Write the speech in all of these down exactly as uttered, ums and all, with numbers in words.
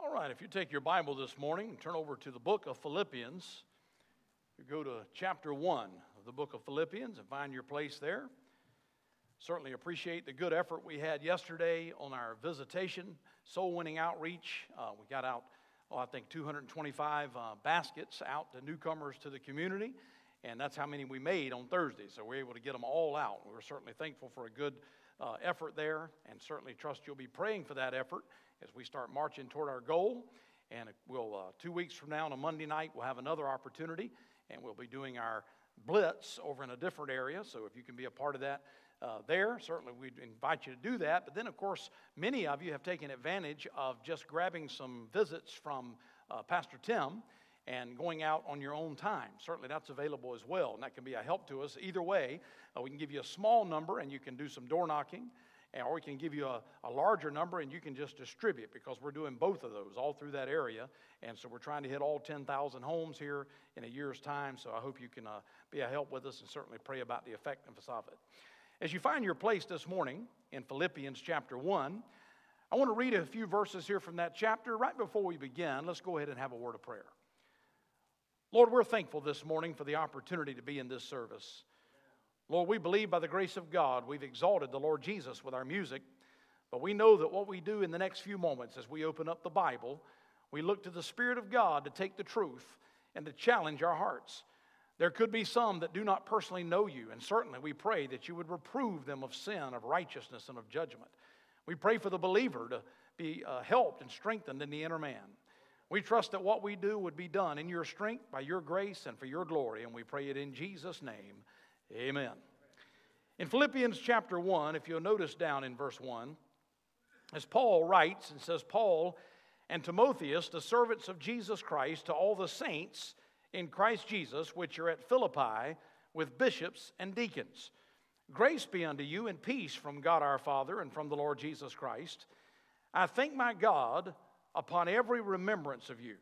All right, if you take your Bible this morning and turn over to the book of Philippians, you go to chapter one of the book of Philippians and find your place there. Certainly appreciate the good effort we had yesterday on our visitation, soul-winning outreach. Uh, we got out, oh, I think, two hundred twenty-five uh, baskets out to newcomers to the community, and that's how many we made on Thursday, so we were able to get them all out. We were certainly thankful for a good uh, effort there, and certainly trust you'll be praying for that effort as we start marching toward our goal. And we'll uh, two weeks from now on a Monday night, we'll have another opportunity, and we'll be doing our blitz over in a different area. So if you can be a part of that uh, there, certainly we'd invite you to do that. But then, of course, many of you have taken advantage of just grabbing some visits from uh, Pastor Tim and going out on your own time. Certainly that's available as well, and that can be a help to us. Either way, uh, we can give you a small number, and you can do some door knocking. Or we can give you a, a larger number and you can just distribute, because we're doing both of those all through that area. And so we're trying to hit all ten thousand homes here in a year's time. So I hope you can uh, be a help with us and certainly pray about the effectiveness of it. As you find your place this morning in Philippians chapter one, I want to read a few verses here from that chapter. Right before we begin, let's go ahead and have a word of prayer. Lord, we're thankful this morning for the opportunity to be in this service. Lord, we believe by the grace of God we've exalted the Lord Jesus with our music, but we know that what we do in the next few moments as we open up the Bible, we look to the Spirit of God to take the truth and to challenge our hearts. There could be some that do not personally know you, and certainly we pray that you would reprove them of sin, of righteousness, and of judgment. We pray for the believer to be uh, helped and strengthened in the inner man. We trust that what we do would be done in your strength, by your grace, and for your glory, and we pray it in Jesus' name. Amen. In Philippians chapter one, if you'll notice down in verse one, as Paul writes and says, Paul and Timotheus, the servants of Jesus Christ, to all the saints in Christ Jesus, which are at Philippi, with bishops and deacons. Grace be unto you and peace from God our Father and from the Lord Jesus Christ. I thank my God upon every remembrance of you,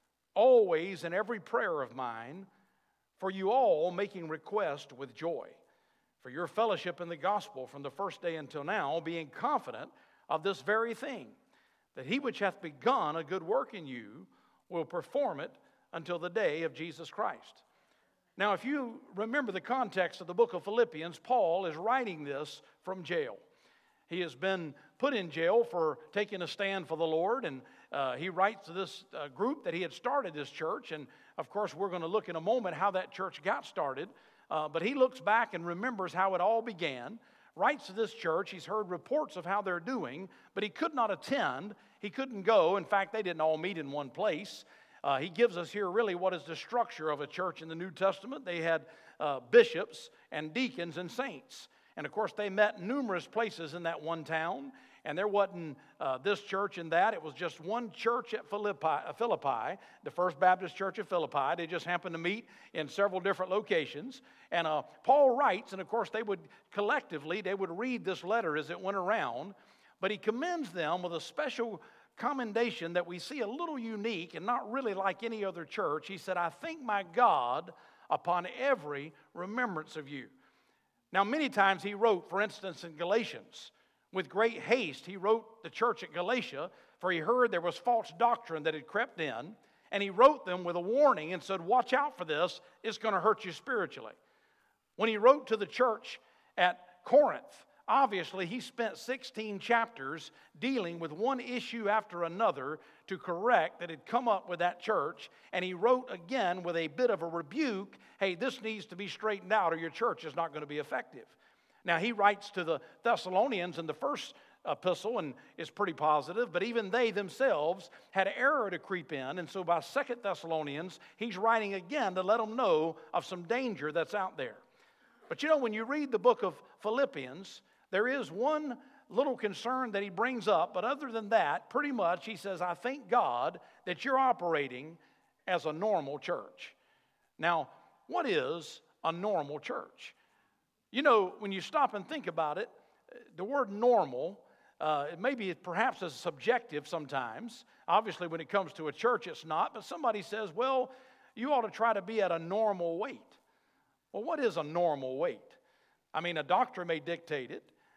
always in every prayer of mine, for you all making request with joy, for your fellowship in the gospel from the first day until now, being confident of this very thing, that he which hath begun a good work in you will perform it until the day of Jesus Christ. Now, if you remember the context of the book of Philippians, Paul is writing this from jail. He has been put in jail for taking a stand for the Lord, and uh, he writes to this uh, group that he had started this church, and of course we're going to look in a moment how that church got started, uh, but he looks back and remembers how it all began, writes to this church. He's heard reports of how they're doing, but he could not attend, he couldn't go. In fact, they didn't all meet in one place. Uh, he gives us here really what is the structure of a church in the New Testament. They had uh, bishops and deacons and saints. And, of course, they met numerous places in that one town, and there wasn't uh, this church and that. It was just one church at Philippi, uh, Philippi, the First Baptist Church of Philippi. They just happened to meet in several different locations. And uh, Paul writes, and, of course, they would collectively, they would read this letter as it went around, but he commends them with a special commendation that we see a little unique and not really like any other church. He said, I thank my God upon every remembrance of you. Now, many times he wrote, for instance, in Galatians, with great haste, he wrote the church at Galatia, for he heard there was false doctrine that had crept in, and he wrote them with a warning and said, watch out for this, it's going to hurt you spiritually. When he wrote to the church at Corinth, obviously he spent sixteen chapters dealing with one issue after another to correct that had come up with that church, and he wrote again with a bit of a rebuke, hey, this needs to be straightened out or your church is not going to be effective. Now, he writes to the Thessalonians in the first epistle, and is pretty positive, but even they themselves had error to creep in, and so by Second Thessalonians, he's writing again to let them know of some danger that's out there. But you know, when you read the book of Philippians, there is one little concern that he brings up, but other than that, pretty much he says, I thank God that you're operating as a normal church. Now, what is a normal church? You know, when you stop and think about it, the word normal, uh, it may be perhaps as subjective sometimes. Obviously, when it comes to a church, it's not. But somebody says, well, you ought to try to be at a normal weight. Well, what is a normal weight? I mean, a doctor may dictate it.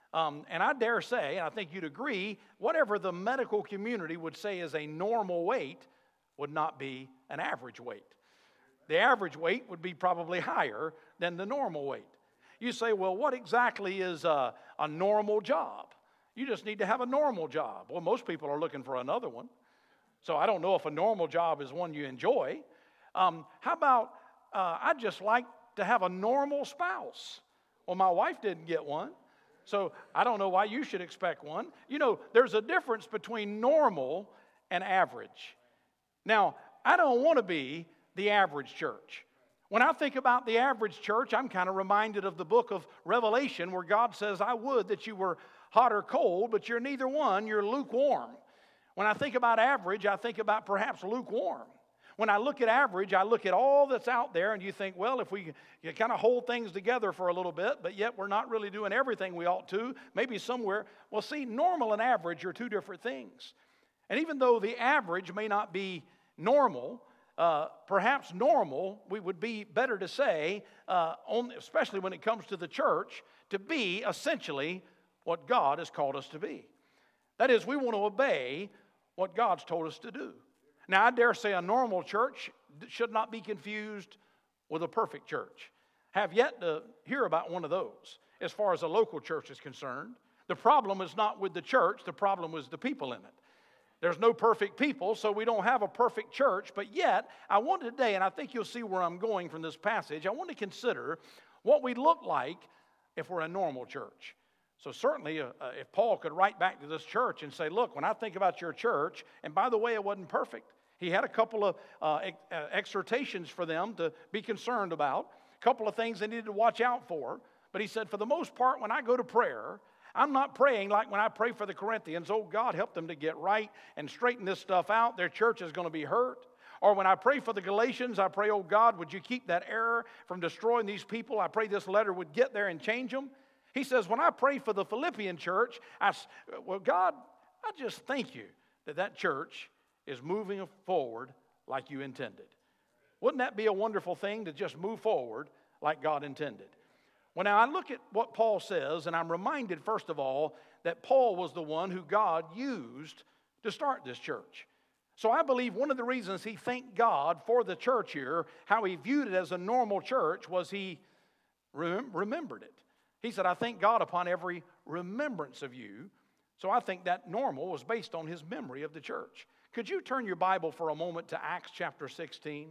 Um, and I dare say, and I think you'd agree, whatever the medical community would say is a normal weight would not be an average weight. The average weight would be probably higher than the normal weight. You say, well, what exactly is a, a normal job? You just need to have a normal job. Well, most people are looking for another one. So I don't know if a normal job is one you enjoy. Um, how about, uh, I'd just like to have a normal spouse. Well, my wife didn't get one, so I don't know why you should expect one. You know, there's a difference between normal and average. Now, I don't want to be the average church. When I think about the average church, I'm kind of reminded of the book of Revelation where God says, I would that you were hot or cold, but you're neither one, you're lukewarm. When I think about average, I think about perhaps lukewarm. When I look at average, I look at all that's out there and you think, well, if we you kind of hold things together for a little bit, but yet we're not really doing everything we ought to, maybe somewhere. Well, see, normal and average are two different things. And even though the average may not be normal, Uh, perhaps normal, we would be better to say, uh, only, especially when it comes to the church, to be essentially what God has called us to be. That is, we want to obey what God's told us to do. Now, I dare say a normal church should not be confused with a perfect church. Have yet to hear about one of those as far as a local church is concerned. The problem is not with the church, the problem was the people in it. There's no perfect people, so we don't have a perfect church. But yet, I want today, and I think you'll see where I'm going from this passage, I want to consider what we look like if we're a normal church. So certainly, uh, uh, if Paul could write back to this church and say, look, when I think about your church, and by the way, it wasn't perfect. He had a couple of uh, ex- uh, exhortations for them to be concerned about, a couple of things they needed to watch out for. But he said, for the most part, when I go to prayer, I'm not praying like when I pray for the Corinthians, oh, God, help them to get right and straighten this stuff out. Their church is going to be hurt. Or when I pray for the Galatians, I pray, oh, God, would you keep that error from destroying these people? I pray this letter would get there and change them. He says, when I pray for the Philippian church, I, well, God, I just thank you that that church is moving forward like you intended. Wouldn't that be a wonderful thing to just move forward like God intended? Well, now I look at what Paul says, and I'm reminded, first of all, that Paul was the one who God used to start this church. So I believe one of the reasons he thanked God for the church here, how he viewed it as a normal church, was he rem- remembered it. He said, I thank God upon every remembrance of you. So I think that normal was based on his memory of the church. Could you turn your Bible for a moment to Acts chapter sixteen?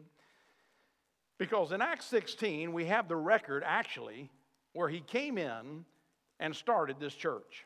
Because in Acts sixteen, we have the record, actually, where he came in and started this church.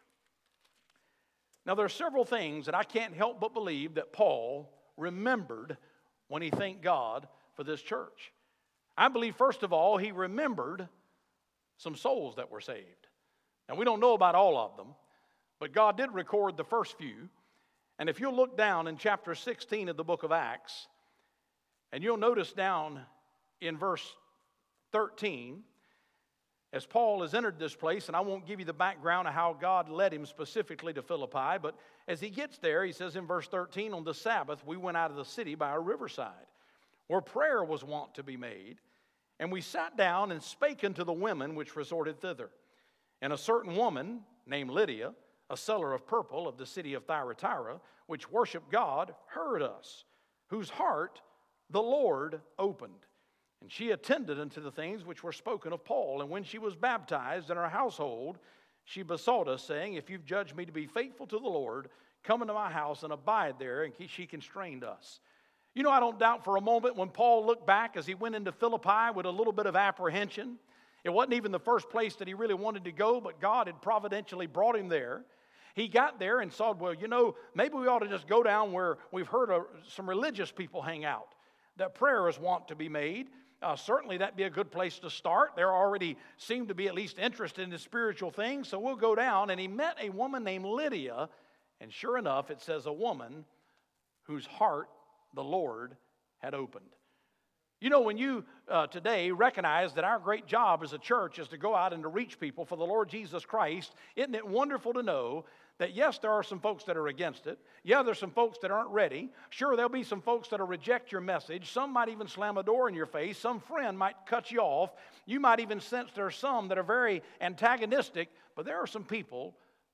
Now, there are several things that I can't help but believe that Paul remembered when he thanked God for this church. I believe, first of all, he remembered some souls that were saved. Now, we don't know about all of them, but God did record the first few. And if you'll look down in chapter sixteen of the book of Acts, and you'll notice down in verse thirteen, as Paul has entered this place, and I won't give you the background of how God led him specifically to Philippi, but as he gets there, he says in verse thirteen, on the Sabbath, we went out of the city by a riverside, where prayer was wont to be made, and we sat down and spake unto the women which resorted thither. And a certain woman, named Lydia, a seller of purple of the city of Thyatira, which worshiped God, heard us, whose heart the Lord opened. And she attended unto the things which were spoken of Paul. And when she was baptized in her household, she besought us, saying, if you've judged me to be faithful to the Lord, come into my house and abide there. And she constrained us. You know, I don't doubt for a moment when Paul looked back as he went into Philippi with a little bit of apprehension. It wasn't even the first place that he really wanted to go, but God had providentially brought him there. He got there and saw, well, you know, maybe we ought to just go down where we've heard of some religious people hang out, that prayer is wont to be made. Uh, certainly that'd be a good place to start. There already seem to be at least interested in the spiritual things, so we'll go down. And he met a woman named Lydia, and sure enough, it says a woman whose heart the Lord had opened. You know, when you uh, today recognize that our great job as a church is to go out and to reach people for the Lord Jesus Christ, isn't it wonderful to know that yes, there are some folks that are against it. Yeah, there's some folks that aren't ready. Sure, there'll be some folks that'll reject your message. Some might even slam a door in your face. Some friend might cut you off. You might even sense there are some that are very antagonistic, but there are some people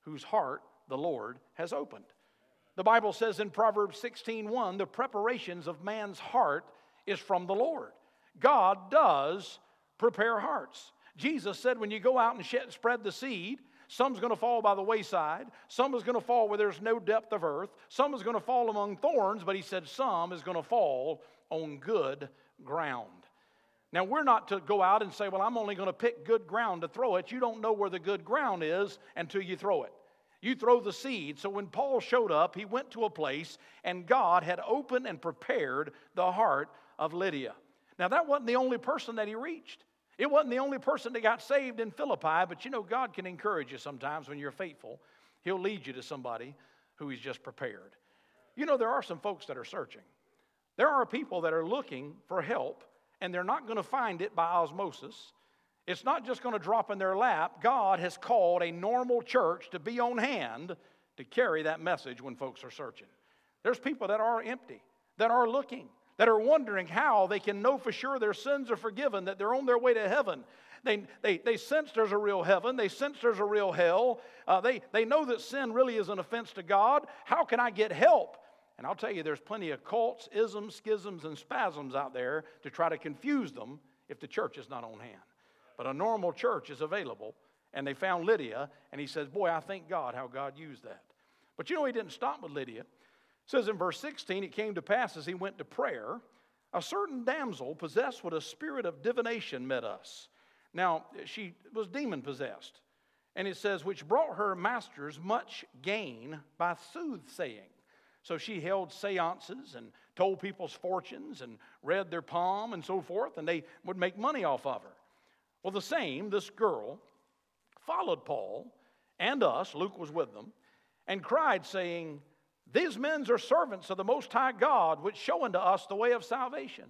whose heart the Lord has opened. The Bible says in Proverbs sixteen one, the preparations of man's heart is from the Lord. God does prepare hearts. Jesus said when you go out and spread the seed, some's going to fall by the wayside, some is going to fall where there's no depth of earth, some is going to fall among thorns, but he said some is going to fall on good ground. Now, we're not to go out and say, well, I'm only going to pick good ground to throw it. You don't know where the good ground is until you throw it. You throw the seed. So when Paul showed up, he went to a place, and God had opened and prepared the heart of Lydia. Now, that wasn't the only person that he reached. It wasn't the only person that got saved in Philippi, but you know, God can encourage you sometimes when you're faithful. He'll lead you to somebody who he's just prepared. You know, there are some folks that are searching. There are people that are looking for help, and they're not going to find it by osmosis. It's not just going to drop in their lap. God has called a normal church to be on hand to carry that message when folks are searching. There's people that are empty, that are looking, that are wondering how they can know for sure their sins are forgiven, that they're on their way to heaven. They, they, they sense there's a real heaven. They sense there's a real hell. Uh, they, they know that sin really is an offense to God. How can I get help? And I'll tell you, there's plenty of cults, isms, schisms, and spasms out there to try to confuse them if the church is not on hand. But a normal church is available, and they found Lydia, and he says, boy, I thank God how God used that. But you know, he didn't stop with Lydia. It says in verse sixteen, it came to pass as he went to prayer, a certain damsel possessed with a spirit of divination met us. Now, she was demon-possessed. And it says, which brought her masters much gain by soothsaying. So she held seances and told people's fortunes and read their palm and so forth, and they would make money off of her. Well, the same, this girl, followed Paul and us, Luke was with them, and cried, saying, these men are servants of the Most High God, which show unto us the way of salvation.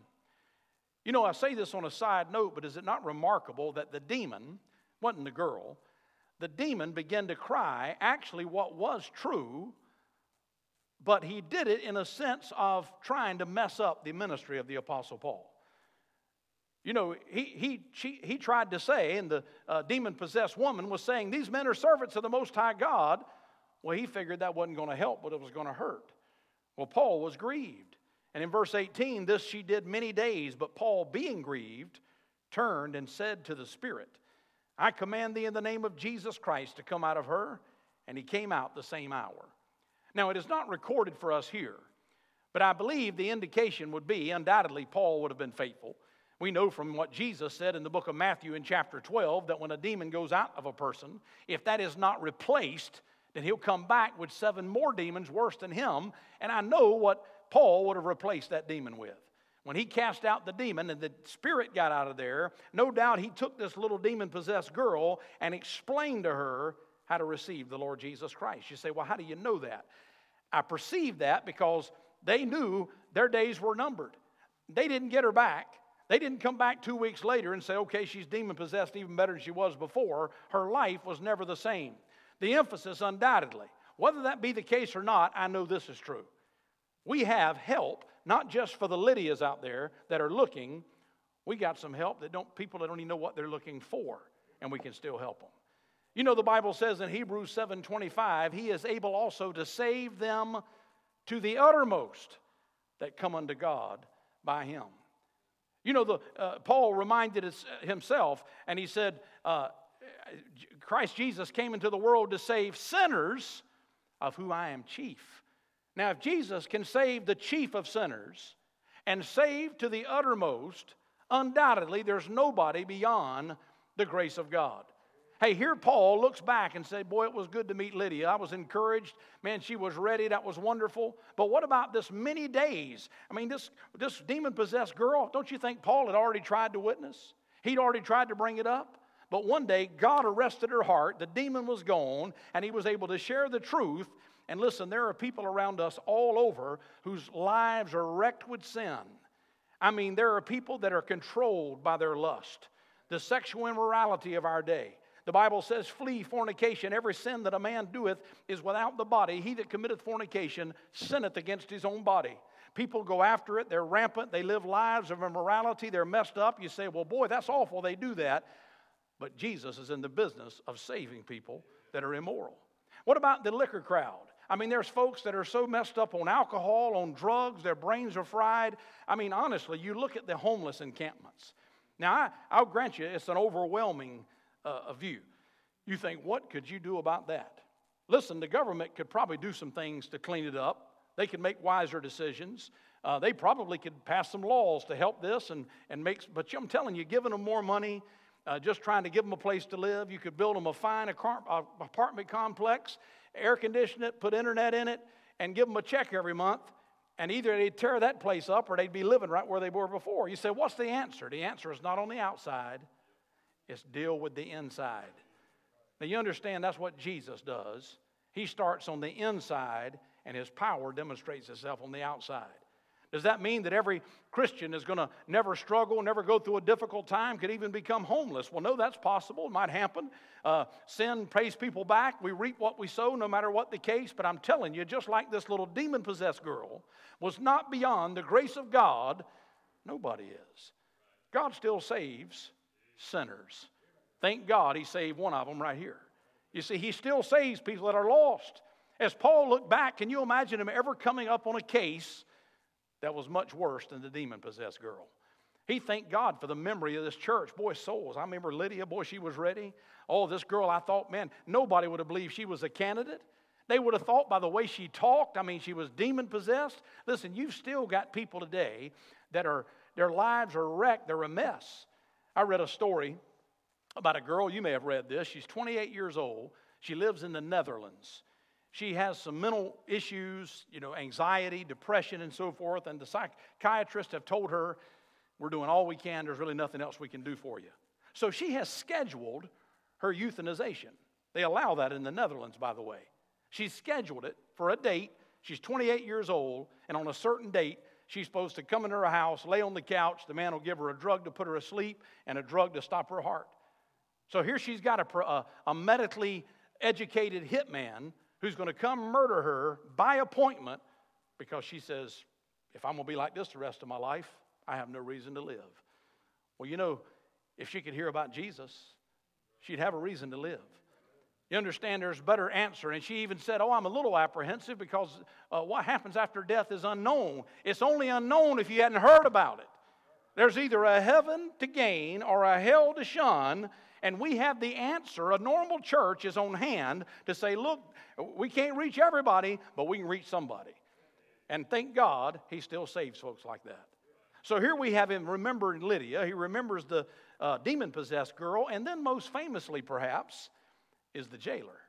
You know, I say this on a side note, but is it not remarkable that the demon, wasn't the girl, the demon began to cry actually what was true, but he did it in a sense of trying to mess up the ministry of the Apostle Paul. You know, he he she, he tried to say, and the uh, demon-possessed woman was saying, these men are servants of the Most High God. Well, he figured that wasn't going to help, but it was going to hurt. Well, Paul was grieved. And in verse eighteen, this she did many days, but Paul, being grieved, turned and said to the Spirit, I command thee in the name of Jesus Christ to come out of her. And he came out the same hour. Now, it is not recorded for us here, but I believe the indication would be, undoubtedly, Paul would have been faithful. We know from what Jesus said in the book of Matthew in chapter twelve that when a demon goes out of a person, if that is not replaced, then he'll come back with seven more demons worse than him. And I know what Paul would have replaced that demon with. When he cast out the demon and the spirit got out of there, no doubt he took this little demon-possessed girl and explained to her how to receive the Lord Jesus Christ. You say, well, how do you know that? I perceive that because they knew their days were numbered. They didn't get her back. They didn't come back two weeks later and say, okay, she's demon-possessed even better than she was before. Her life was never the same. The emphasis, undoubtedly, whether that be the case or not, I know this is true. We have help, not just for the Lydias out there that are looking. We got some help that don't people that don't even know what they're looking for, and we can still help them. You know, the Bible says in Hebrews seven twenty-five, he is able also to save them to the uttermost that come unto God by him. You know, the uh, Paul reminded us, himself, and he said, uh, Christ Jesus came into the world to save sinners, of whom I am chief. Now, if Jesus can save the chief of sinners and save to the uttermost, undoubtedly there's nobody beyond the grace of God. Hey, here Paul looks back and said, boy, it was good to meet Lydia. I was encouraged. Man, she was ready. That was wonderful. But what about this many days? I mean, this, this demon-possessed girl, don't you think Paul had already tried to witness? He'd already tried to bring it up. But one day, God arrested her heart. The demon was gone, and he was able to share the truth. And listen, there are people around us all over whose lives are wrecked with sin. I mean, there are people that are controlled by their lust, the sexual immorality of our day. The Bible says, flee fornication. Every sin that a man doeth is without the body. He that committeth fornication sinneth against his own body. People go after it. They're rampant. They live lives of immorality. They're messed up. You say, well, boy, that's awful. They do that. But Jesus is in the business of saving people that are immoral. What about the liquor crowd? I mean, there's folks that are so messed up on alcohol, on drugs, their brains are fried. I mean, honestly, you look at the homeless encampments. Now, I, I'll grant you it's an overwhelming uh, view. You think, what could you do about that? Listen, the government could probably do some things to clean it up. They could make wiser decisions. Uh, they probably could pass some laws to help this and, and make, but I'm telling you, giving them more money, uh, just trying to give them a place to live, you could build them a fine apartment complex, air condition it, put internet in it, and give them a check every month, and either they'd tear that place up or they'd be living right where they were before. You say, what's the answer? The answer is not on the outside, it's deal with the inside. Now, you understand that's what Jesus does. He starts on the inside, and his power demonstrates itself on the outside. Does that mean that every Christian is going to never struggle, never go through a difficult time, could even become homeless? Well, no, that's possible. It might happen. Uh, sin pays people back. We reap what we sow, no matter what the case. But I'm telling you, just like this little demon-possessed girl was not beyond the grace of God, nobody is. God still saves sinners. Thank God he saved one of them right here. You see, he still saves people that are lost. As Paul looked back, can you imagine him ever coming up on a case that was much worse than the demon-possessed girl? He thanked God for the memory of this church. Boy, souls. I remember Lydia. Boy, she was ready. Oh, this girl, I thought, man, nobody would have believed she was a candidate. They would have thought by the way she talked, I mean, she was demon-possessed. Listen, you've still got people today that are, their lives are wrecked. They're a mess. I read a story about a girl. You may have read this. She's twenty-eight years old. She lives in the Netherlands. She has some mental issues, you know, anxiety, depression, and so forth. And the psychiatrists have told her, we're doing all we can. There's really nothing else we can do for you. So she has scheduled her euthanization. They allow that in the Netherlands, by the way. She's scheduled it for a date. She's twenty-eight years old, and on a certain date, she's supposed to come into her house, lay on the couch. The man will give her a drug to put her asleep and a drug to stop her heart. So here she's got a, a, a medically educated hitman who's going to come murder her by appointment because she says, if I'm going to be like this the rest of my life, I have no reason to live. Well, you know, if she could hear about Jesus, she'd have a reason to live. You understand there's a better answer. And she even said, oh, I'm a little apprehensive because uh, what happens after death is unknown. It's only unknown if you hadn't heard about it. There's either a heaven to gain or a hell to shun. And we have the answer. A normal church is on hand to say, look, we can't reach everybody, but we can reach somebody. And thank God he still saves folks like that. So here we have him remembering Lydia. He remembers the uh, demon-possessed girl. And then most famously, perhaps, is the jailer.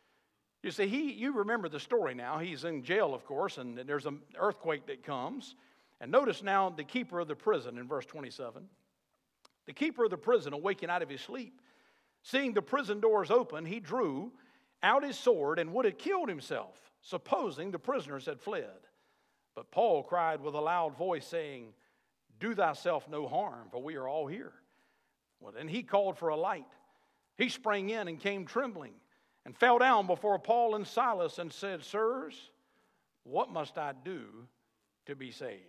You see, he, you remember the story now. He's in jail, of course, and there's an earthquake that comes. And notice now the keeper of the prison in verse twenty-seven. The keeper of the prison, awaking out of his sleep, seeing the prison doors open, he drew out his sword and would have killed himself, supposing the prisoners had fled. But Paul cried with a loud voice, saying, do thyself no harm, for we are all here. Well, then he called for a light. He sprang in and came trembling and fell down before Paul and Silas and said, sirs, what must I do to be saved?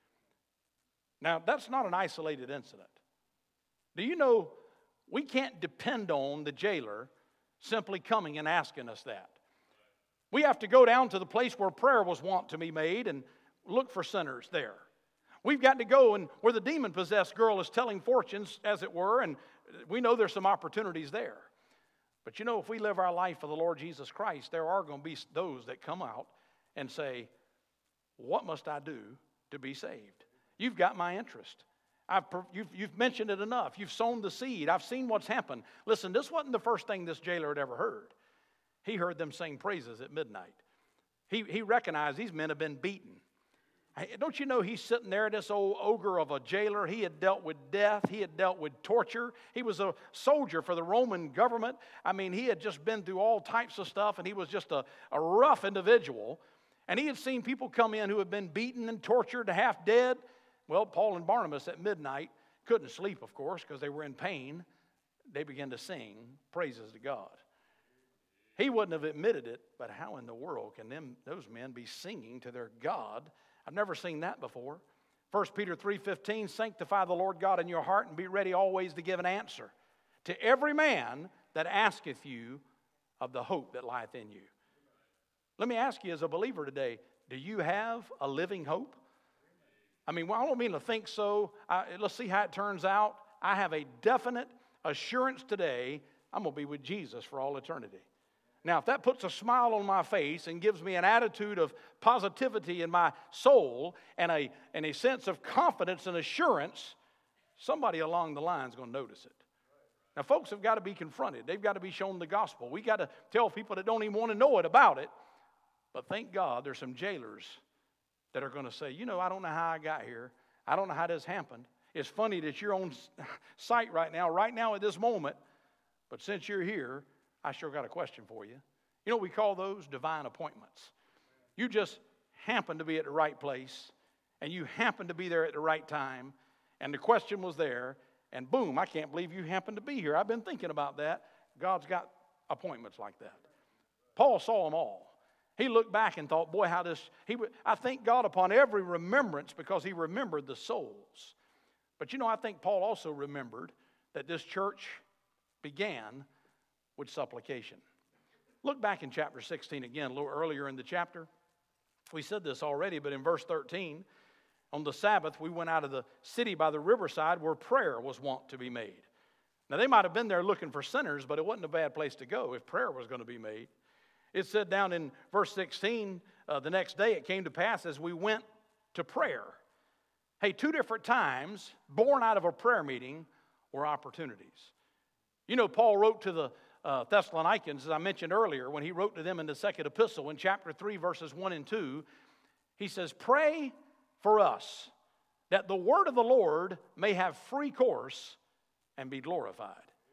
Now, that's not an isolated incident. Do you know we can't depend on the jailer simply coming and asking us that? We have to go down to the place where prayer was wont to be made and look for sinners there. We've got to go and where the demon-possessed girl is telling fortunes, as it were, and we know there's some opportunities there. But you know, if we live our life for the Lord Jesus Christ, there are going to be those that come out and say, what must I do to be saved? You've got my interest. I've, you've, you've mentioned it enough. You've sown the seed. I've seen what's happened. Listen, this wasn't the first thing this jailer had ever heard. He heard them sing praises at midnight. He, he recognized these men have been beaten. Don't you know he's sitting there, this old ogre of a jailer. He had dealt with death. He had dealt with torture. He was a soldier for the Roman government. I mean, he had just been through all types of stuff, and he was just a, a rough individual. And he had seen people come in who had been beaten and tortured, half dead. Well, Paul and Barnabas at midnight couldn't sleep, of course, because they were in pain. They began to sing praises to God. He wouldn't have admitted it, but how in the world can them, those men be singing to their God? I've never seen that before. First Peter three fifteen, sanctify the Lord God in your heart and be ready always to give an answer to every man that asketh you of the hope that lieth in you. Let me ask you as a believer today, do you have a living hope? I mean, well, I don't mean to think so. I, let's see how it turns out. I have a definite assurance today I'm going to be with Jesus for all eternity. Now, if that puts a smile on my face and gives me an attitude of positivity in my soul and a, and a sense of confidence and assurance, somebody along the line is going to notice it. Now, folks have got to be confronted. They've got to be shown the gospel. We've got to tell people that don't even want to know it about it. But thank God there's some jailers that are going to say, you know, I don't know how I got here. I don't know how this happened. It's funny that you're on site right now, right now at this moment. But since you're here, I sure got a question for you. You know what we call those? Divine appointments. You just happen to be at the right place, and you happen to be there at the right time, and the question was there, and boom, I can't believe you happen to be here. I've been thinking about that. God's got appointments like that. Paul saw them all. He looked back and thought, boy, how this, he would, I thank God upon every remembrance because he remembered the souls. But you know, I think Paul also remembered that this church began with supplication. Look back in chapter sixteen again, a little earlier in the chapter. We said this already, but in verse thirteen, on the Sabbath, we went out of the city by the riverside where prayer was wont to be made. Now, they might have been there looking for sinners, but it wasn't a bad place to go if prayer was going to be made. It said down in verse sixteen, uh, the next day it came to pass as we went to prayer. Hey, two different times, born out of a prayer meeting, were opportunities. You know, Paul wrote to the uh, Thessalonians, as I mentioned earlier, when he wrote to them in the second epistle, in chapter three, verses one and two, he says, pray for us that the word of the Lord may have free course and be glorified.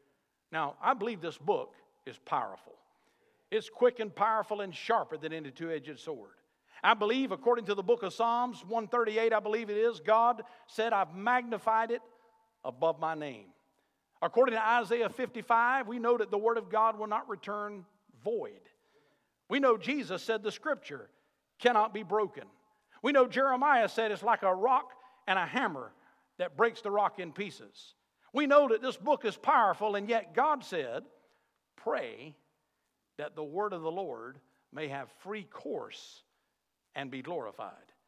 Now, I believe this book is powerful. It's quick and powerful and sharper than any two-edged sword. I believe, according to the book of Psalms one thirty-eight, I believe it is, God said, I've magnified it above my name. According to Isaiah fifty-five, we know that the word of God will not return void. We know Jesus said the scripture cannot be broken. We know Jeremiah said it's like a rock and a hammer that breaks the rock in pieces. We know that this book is powerful, and yet God said, pray that the word of the Lord may have free course and be glorified.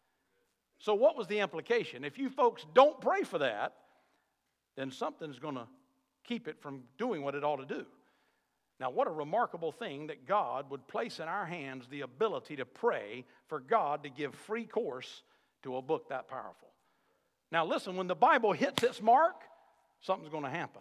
So what was the implication? If you folks don't pray for that, then something's going to keep it from doing what it ought to do. Now, what a remarkable thing that God would place in our hands the ability to pray for God to give free course to a book that powerful. Now, listen, when the Bible hits its mark, something's going to happen.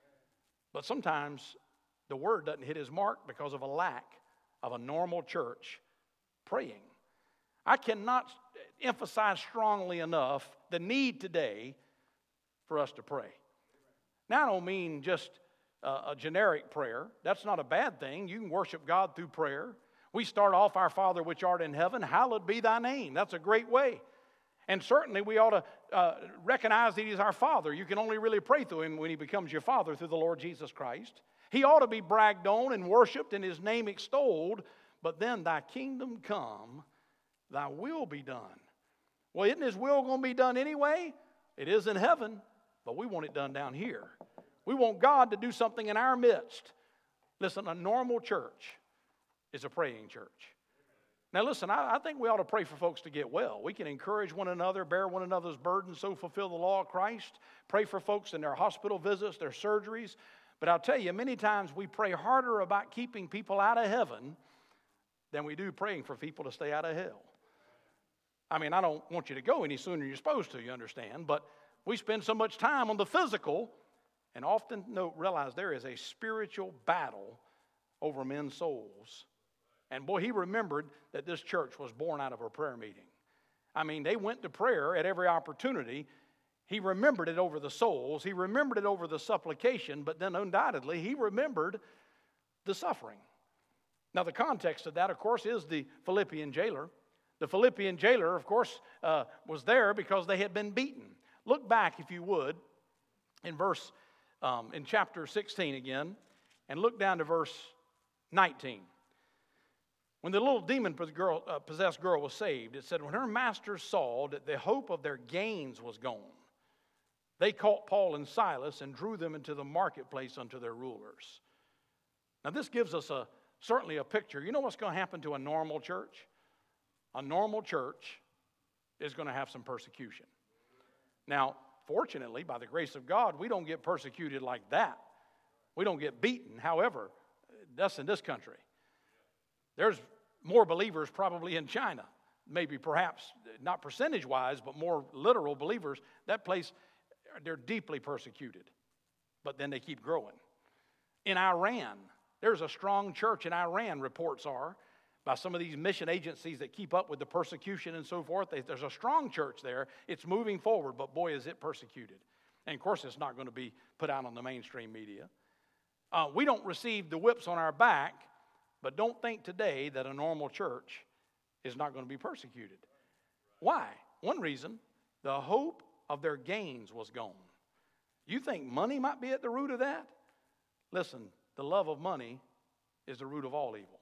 But sometimes the word doesn't hit his mark because of a lack of a normal church praying. I cannot emphasize strongly enough the need today for us to pray. Now, I don't mean just uh, a generic prayer. That's not a bad thing. You can worship God through prayer. We start off, our Father which art in heaven, hallowed be thy name. That's a great way. And certainly we ought to uh, recognize that he's our Father. You can only really pray through him when he becomes your Father through the Lord Jesus Christ. He ought to be bragged on and worshiped and his name extolled. But then thy kingdom come, thy will be done. Well, isn't his will going to be done anyway? It is in heaven, but we want it done down here. We want God to do something in our midst. Listen, a normal church is a praying church. Now listen, I, I think we ought to pray for folks to get well. We can encourage one another, bear one another's burdens, so fulfill the law of Christ. Pray for folks in their hospital visits, their surgeries. But I'll tell you, many times we pray harder about keeping people out of heaven than we do praying for people to stay out of hell. I mean, I don't want you to go any sooner than you're supposed to, you understand, but we spend so much time on the physical and often no, realize there is a spiritual battle over men's souls. And boy, he remembered that this church was born out of a prayer meeting. I mean, they went to prayer at every opportunity. He remembered it over the souls. He remembered it over the supplication, but then undoubtedly he remembered the suffering. Now, the context of that, of course, is the Philippian jailer. The Philippian jailer, of course, uh, was there because they had been beaten. Look back, if you would, in verse, um, in chapter sixteen again, and look down to verse nineteen. When the little demon-possessed girl was saved, it said, when her masters saw that the hope of their gains was gone, they caught Paul and Silas and drew them into the marketplace unto their rulers. Now, this gives us a certainly a picture. You know what's going to happen to a normal church? A normal church is going to have some persecution. Now, fortunately, by the grace of God, we don't get persecuted like that. We don't get beaten. However, that's in this country. There's more believers probably in China. Maybe perhaps, not percentage-wise, but more literal believers. That place, they're deeply persecuted. But then they keep growing. In Iran, there's a strong church in Iran, reports are, by some of these mission agencies that keep up with the persecution and so forth. There's a strong church there. It's moving forward, but boy, is it persecuted. And of course, it's not going to be put out on the mainstream media. Uh, we don't receive the whips on our back, but don't think today that a normal church is not going to be persecuted. Why? One reason, the hope of their gains was gone. You think money might be at the root of that? Listen, the love of money is the root of all evil.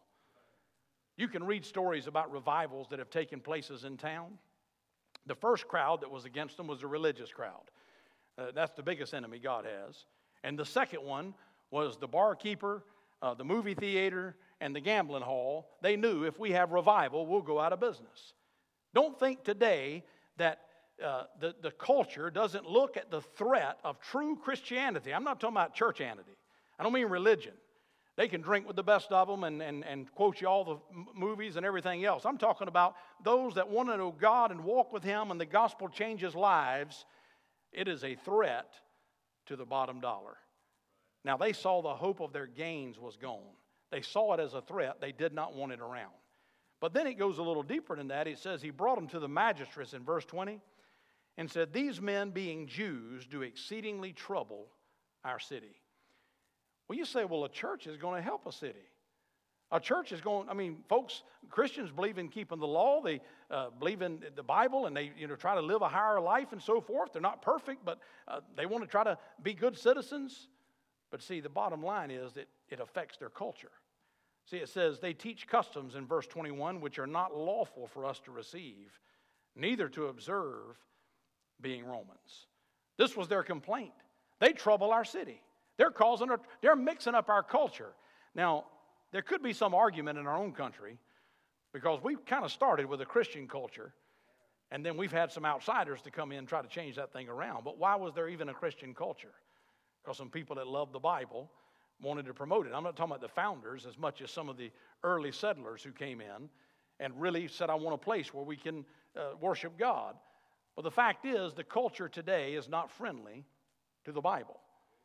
You can read stories about revivals that have taken places in town. The first crowd that was against them was the religious crowd. Uh, that's the biggest enemy God has. And the second one was the barkeeper, uh, the movie theater, and the gambling hall. They knew if we have revival, we'll go out of business. Don't think today that uh, the, the culture doesn't look at the threat of true Christianity. I'm not talking about churchanity. I don't mean religion. They can drink with the best of them and, and, and quote you all the m- movies and everything else. I'm talking about those that want to know God and walk with Him and the gospel changes lives. It is a threat to the bottom dollar. Now, they saw the hope of their gains was gone. They saw it as a threat. They did not want it around. But then it goes a little deeper than that. It says He brought them to the magistrates in verse twenty and said, "These men, being Jews, do exceedingly trouble our city." Well, you say, well, a church is going to help a city. A church is going, I mean, folks, Christians believe in keeping the law. They uh, believe in the Bible, and they, you know, try to live a higher life and so forth. They're not perfect, but uh, they want to try to be good citizens. But see, the bottom line is that it affects their culture. See, it says they teach customs in verse twenty-one, which are not lawful for us to receive, neither to observe, being Romans. This was their complaint. They trouble our city. They're causing, they're mixing up our culture. Now, there could be some argument in our own country because we kind of started with a Christian culture, and then we've had some outsiders to come in and try to change that thing around. But why was there even a Christian culture? Because some people that loved the Bible wanted to promote it. I'm not talking about the founders as much as some of the early settlers who came in and really said, I want a place where we can uh, worship God. But the fact is, the culture today is not friendly to the Bible.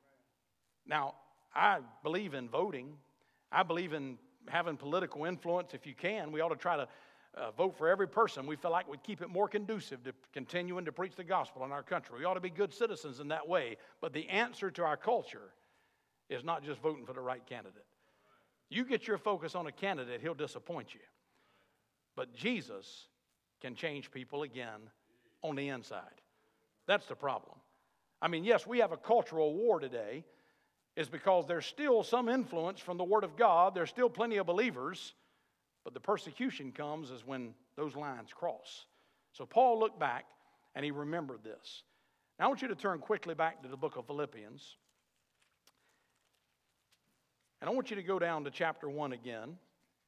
Now, I believe in voting. I believe in having political influence if you can. We ought to try to uh, vote for every person. We feel like we'd keep it more conducive to continuing to preach the gospel in our country. We ought to be good citizens in that way. But the answer to our culture is not just voting for the right candidate. You get your focus on a candidate, he'll disappoint you. But Jesus can change people again on the inside. That's the problem. I mean, yes, we have a cultural war today. Is because there's still some influence from the Word of God. There's still plenty of believers. But the persecution comes is when those lines cross. So Paul looked back and he remembered this. Now I want you to turn quickly back to the book of Philippians. And I want you to go down to chapter one again. And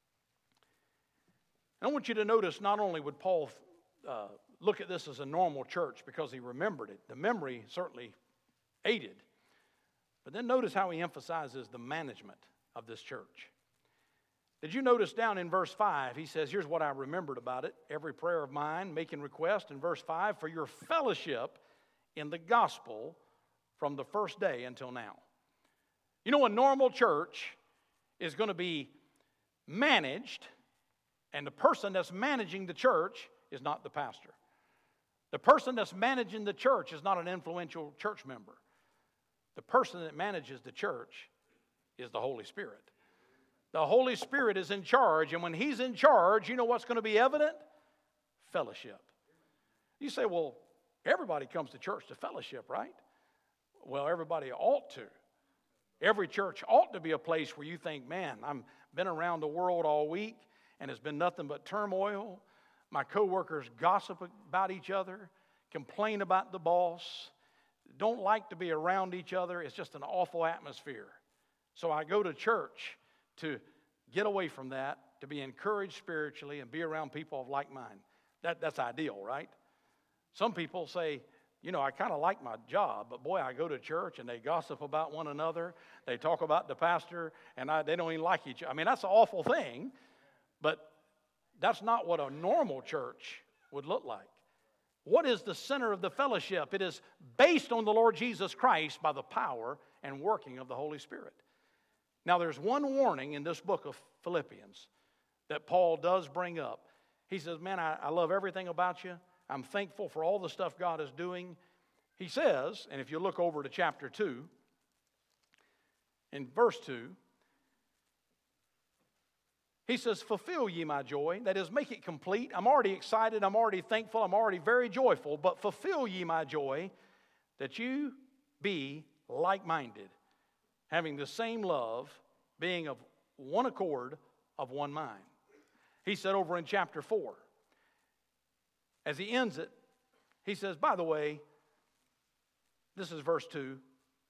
I want you to notice not only would Paul uh, look at this as a normal church because he remembered it. The memory certainly aided. But then notice how he emphasizes the management of this church. Did you notice down in verse five, he says, here's what I remembered about it. Every prayer of mine, making request in verse five, for your fellowship in the gospel from the first day until now. You know, a normal church is going to be managed, and the person that's managing the church is not the pastor. The person that's managing the church is not an influential church member. The person that manages the church is the Holy Spirit. The Holy Spirit is in charge, and when He's in charge, you know what's going to be evident? Fellowship. You say, well, everybody comes to church to fellowship, right? Well, everybody ought to. Every church ought to be a place where you think, man, I've been around the world all week, and it's been nothing but turmoil. My coworkers gossip about each other, complain about the boss, don't like to be around each other. It's just an awful atmosphere. So I go to church to get away from that, to be encouraged spiritually and be around people of like mind. That, that's ideal, right? Some people say, you know, I kind of like my job, but boy, I go to church and they gossip about one another. They talk about the pastor, and I, they don't even like each other. I mean, that's an awful thing, but that's not what a normal church would look like. What is the center of the fellowship? It is based on the Lord Jesus Christ by the power and working of the Holy Spirit. Now, there's one warning in this book of Philippians that Paul does bring up. He says, man, I, I love everything about you. I'm thankful for all the stuff God is doing. He says, and if you look over to chapter two, in verse two, he says, fulfill ye my joy. That is, make it complete. I'm already excited. I'm already thankful. I'm already very joyful. But fulfill ye my joy, that you be like-minded, having the same love, being of one accord, of one mind. He said over in chapter four, as he ends it, he says, by the way, this is verse two,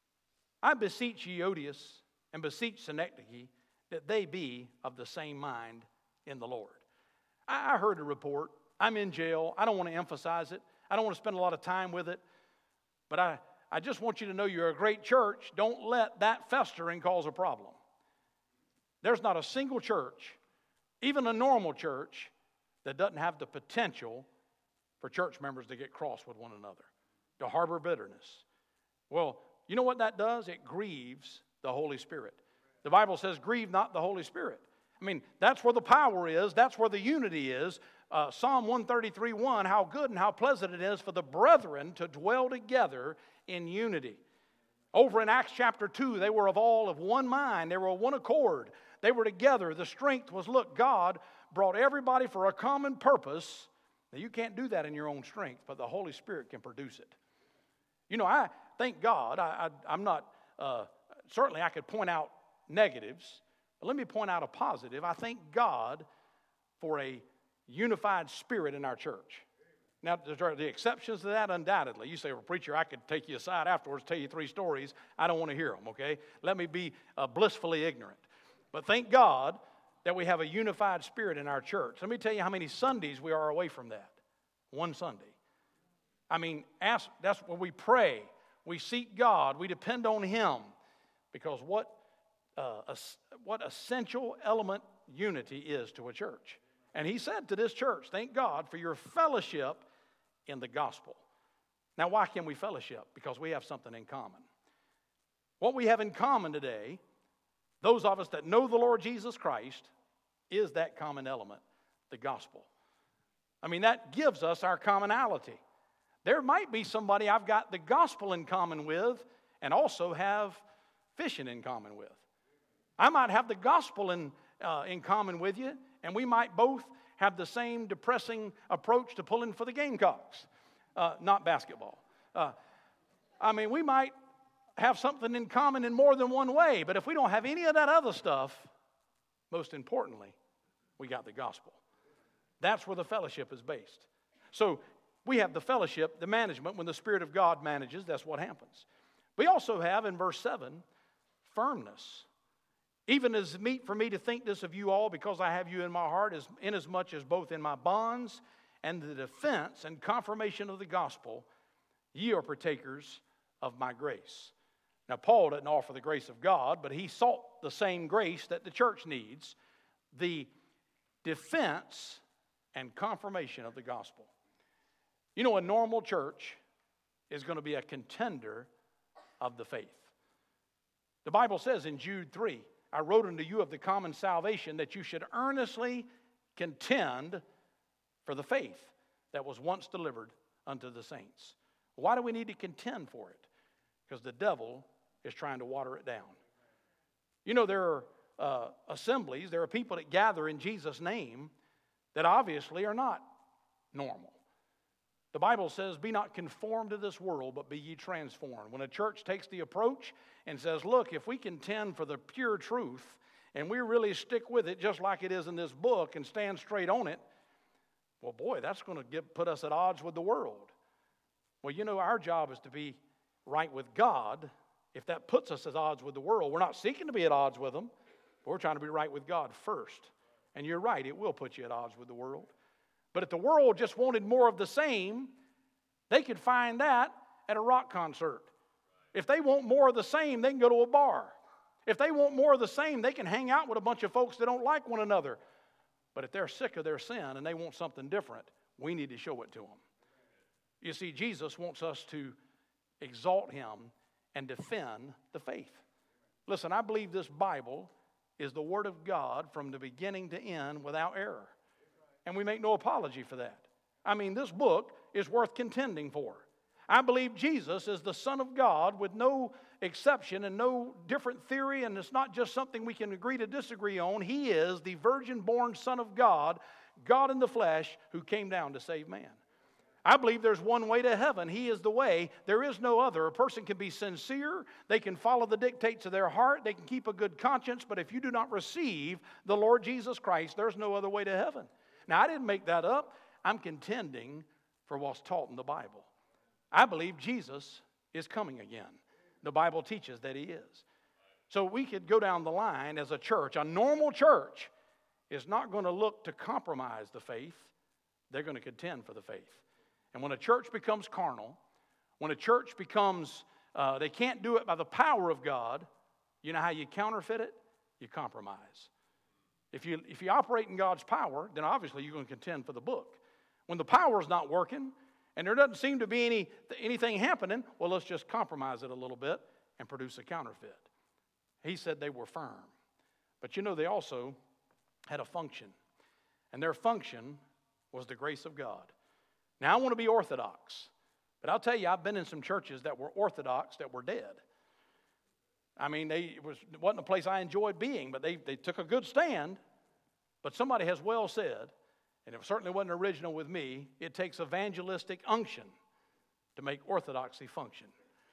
I beseech Euodias and beseech Synecdoche that they be of the same mind in the Lord. I, I heard a report. I'm in jail. I don't want to emphasize it. I don't want to spend a lot of time with it. But I, I just want you to know you're a great church. Don't let that fester and cause a problem. There's not a single church, even a normal church, that doesn't have the potential for church members to get cross with one another, to harbor bitterness. Well, you know what that does? It grieves the Holy Spirit. The Bible says, grieve not the Holy Spirit. I mean, that's where the power is. That's where the unity is. Uh, Psalm one thirty-three one, how good and how pleasant it is for the brethren to dwell together in unity. Over in Acts chapter two, they were of all of one mind. They were of one accord. They were together. The strength was, look, God brought everybody for a common purpose. Now, you can't do that in your own strength, but the Holy Spirit can produce it. You know, I thank God. I, I, I'm not, uh, certainly I could point out negatives, but let me point out a positive. I thank God for a unified spirit in our church. Now, there are the exceptions to that, undoubtedly. You say, well, preacher, I could take you aside afterwards, tell you three stories. I don't want to hear them, okay? Let me be uh, blissfully ignorant. But thank God that we have a unified spirit in our church. Let me tell you how many Sundays we are away from that. One Sunday. I mean, ask, that's where we pray. We seek God. We depend on Him. Because what, uh, what essential element unity is to a church. And He said to this church, thank God for your fellowship in the gospel. Now, why can we fellowship? Because we have something in common. What we have in common today, those of us that know the Lord Jesus Christ, is that common element, the gospel. I mean, that gives us our commonality. There might be somebody I've got the gospel in common with and also have fishing in common with. I might have the gospel in, uh, in common with you, and we might both have the same depressing approach to pulling for the Gamecocks, uh, not basketball. Uh, I mean, we might have something in common in more than one way, but if we don't have any of that other stuff, most importantly, we got the gospel. That's where the fellowship is based. So we have the fellowship, the management. When the Spirit of God manages, that's what happens. We also have, in verse seven, firmness. Even as meet for me to think this of you all, because I have you in my heart, as inasmuch as both in my bonds and the defense and confirmation of the gospel, ye are partakers of my grace. Now, Paul didn't offer the grace of God, but he sought the same grace that the church needs, the defense and confirmation of the gospel. You know, a normal church is going to be a contender of the faith. The Bible says in Jude three, I wrote unto you of the common salvation that you should earnestly contend for the faith that was once delivered unto the saints. Why do we need to contend for it? Because the devil is trying to water it down. You know, there are uh, assemblies, there are people that gather in Jesus' name that obviously are not normal. The Bible says, be not conformed to this world, but be ye transformed. When a church takes the approach and says, look, if we contend for the pure truth and we really stick with it just like it is in this book and stand straight on it, well, boy, that's going to get, put us at odds with the world. Well, you know, our job is to be right with God. If that puts us at odds with the world, we're not seeking to be at odds with them. But we're trying to be right with God first. And you're right, it will put you at odds with the world. But if the world just wanted more of the same, they could find that at a rock concert. If they want more of the same, they can go to a bar. If they want more of the same, they can hang out with a bunch of folks that don't like one another. But if they're sick of their sin and they want something different, we need to show it to them. You see, Jesus wants us to exalt him and defend the faith. Listen, I believe this Bible is the Word of God from the beginning to end without error. And we make no apology for that. I mean, this book is worth contending for. I believe Jesus is the Son of God with no exception and no different theory, and it's not just something we can agree to disagree on. He is the virgin-born Son of God, God in the flesh, who came down to save man. I believe there's one way to heaven. He is the way. There is no other. A person can be sincere. They can follow the dictates of their heart. They can keep a good conscience. But if you do not receive the Lord Jesus Christ, there's no other way to heaven. Now, I didn't make that up. I'm contending for what's taught in the Bible. I believe Jesus is coming again. The Bible teaches that he is. So we could go down the line as a church. A normal church is not going to look to compromise the faith. They're going to contend for the faith. And when a church becomes carnal, when a church becomes, uh, they can't do it by the power of God, you know how you counterfeit it? You compromise. If you, if you operate in God's power, then obviously you're going to contend for the book. When the power is not working, and there doesn't seem to be any, anything happening, well, let's just compromise it a little bit and produce a counterfeit. He said they were firm. But you know, they also had a function. And their function was the grace of God. Now, I want to be orthodox. But I'll tell you, I've been in some churches that were orthodox that were dead. I mean, they, it, was, it wasn't a place I enjoyed being, but they, they took a good stand. But somebody has well said, and it certainly wasn't original with me, it takes evangelistic unction to make orthodoxy function.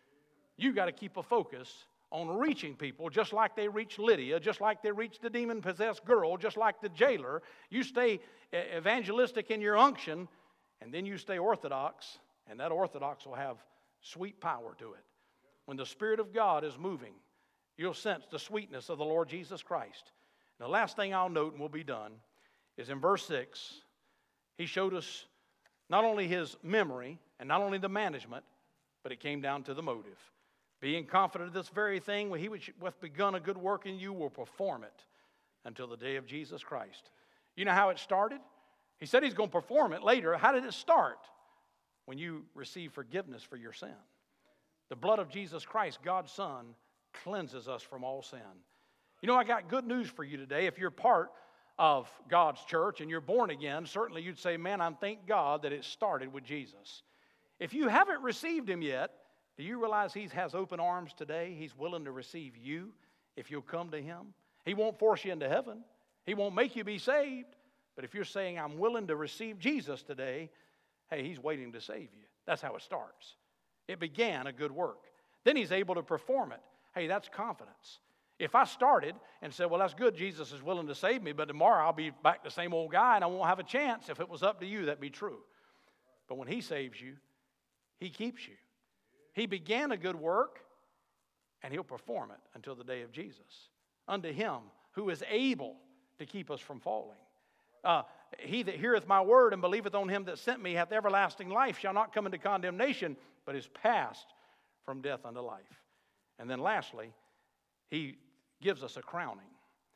You got to keep a focus on reaching people just like they reached Lydia, just like they reached the demon-possessed girl, just like the jailer. You stay evangelistic in your unction, and then you stay orthodox, and that orthodox will have sweet power to it. When the Spirit of God is moving, you'll sense the sweetness of the Lord Jesus Christ. And the last thing I'll note, and we'll be done, is in verse six, he showed us not only his memory and not only the management, but it came down to the motive. Being confident of this very thing, when he which hath begun a good work in you will perform it until the day of Jesus Christ. You know how it started? He said he's going to perform it later. How did it start? When you receive forgiveness for your sin. The blood of Jesus Christ, God's Son, cleanses us from all sin. You know, I got good news for you today. If you're part of God's church and you're born again, certainly you'd say, man, I thank God that it started with Jesus. If you haven't received him yet, do you realize he has open arms today? He's willing to receive you if you'll come to him. He won't force you into heaven. He won't make you be saved. But if you're saying, I'm willing to receive Jesus today, hey, he's waiting to save you. That's how it starts. It began a good work. Then he's able to perform it. Hey, that's confidence. If I started and said, well, that's good, Jesus is willing to save me, but tomorrow I'll be back the same old guy and I won't have a chance. If it was up to you, that'd be true. But when he saves you, he keeps you. He began a good work, and he'll perform it until the day of Jesus. Unto him who is able to keep us from falling. Uh, he that heareth my word and believeth on him that sent me hath everlasting life, shall not come into condemnation, but is passed from death unto life. And then lastly, he gives us a crowning.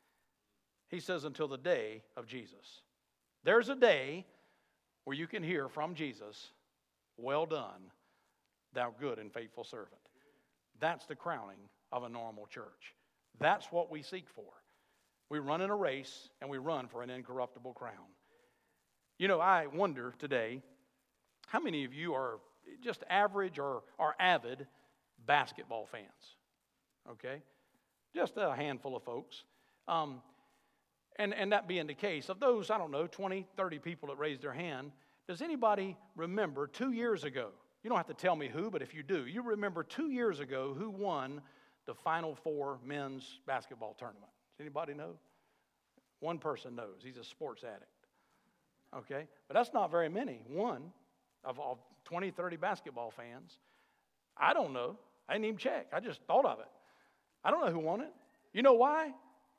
He says, until the day of Jesus. There's a day where you can hear from Jesus, well done, thou good and faithful servant. That's the crowning of a normal church. That's what we seek for. We run in a race, and we run for an incorruptible crown. You know, I wonder today, how many of you are just average or are avid basketball fans? Okay? Just a handful of folks. Um, and, and that being the case, of those, I don't know, twenty, thirty people that raised their hand, does anybody remember two years ago? You don't have to tell me who, but if you do, you remember two years ago who won the Final Four men's basketball tournament? Does anybody know? One person knows. He's a sports addict. Okay? But that's not very many. One of all twenty, thirty basketball fans. I don't know. I didn't even check. I just thought of it. I don't know who won it. You know why?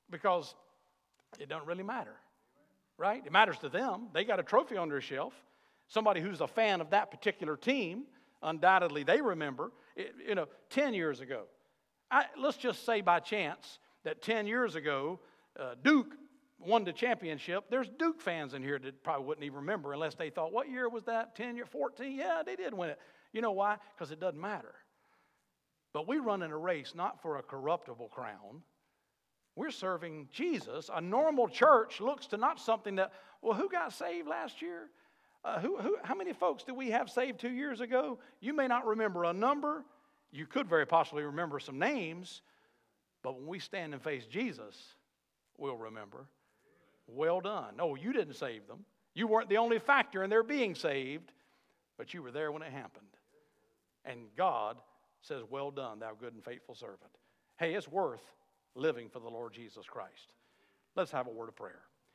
because it doesn't really matter, right? It matters to them. They got a trophy on their shelf. Somebody who's a fan of that particular team, undoubtedly they remember, it, you know, ten years ago. I, let's just say by chance that ten years ago, uh, Duke won the championship. There's Duke fans in here that probably wouldn't even remember unless they thought, what year was that? ten year, fourteen? Yeah, they did win it. You know why? Because it doesn't matter. But we run in a race not for a corruptible crown. We're serving Jesus. A normal church looks to not something that, well, who got saved last year? Uh, who, who, how many folks did we have saved two years ago? You may not remember a number. You could very possibly remember some names. But when we stand and face Jesus, we'll remember. Well done. No, you didn't save them. You weren't the only factor in their being saved, but you were there when it happened. And God says, well done, thou good and faithful servant. Hey, it's worth living for the Lord Jesus Christ. Let's have a word of prayer.